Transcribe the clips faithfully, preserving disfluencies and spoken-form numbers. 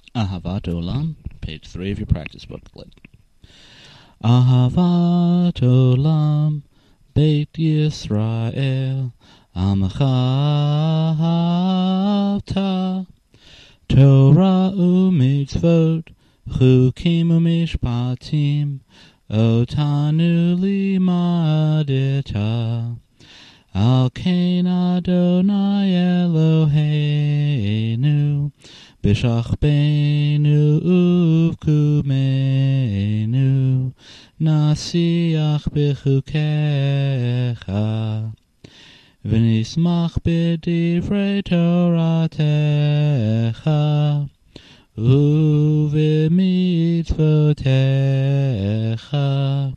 Ahavat Olam, page three of your practice booklet. Ahavat Olam, Beit Yisrael, Amcha Ahavta, Torah u'mitzvot, Chukim u'mishpatim, Otanu limadeta. Al kein Adonai Eloheinu, B'shachbenu uvkumenu, Nasiach b'chukecha, V'nismach b'divrei Toratecha, Uv'mitzvotecha,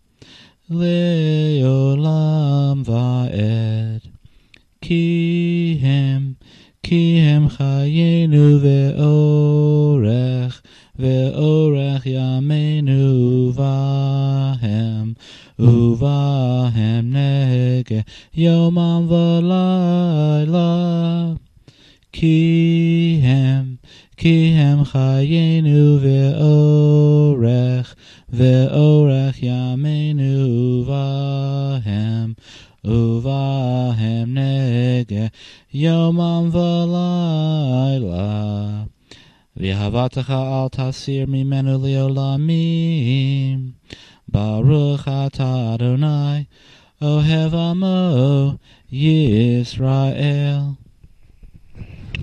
Le'olam va'ed. Ki hem, ki hem chayenu ve'orech, ve'orech yameinu uvahem, uvahem nege yomam v'layla. Ki hem, ki hem chayenu ve'orech, ve'orech yameinu uvahem, uvahem nege yomam v'layla. V'havatecha al tasir mimenu li'olamim. Baruch atah Adonai, ohev amo Yisrael.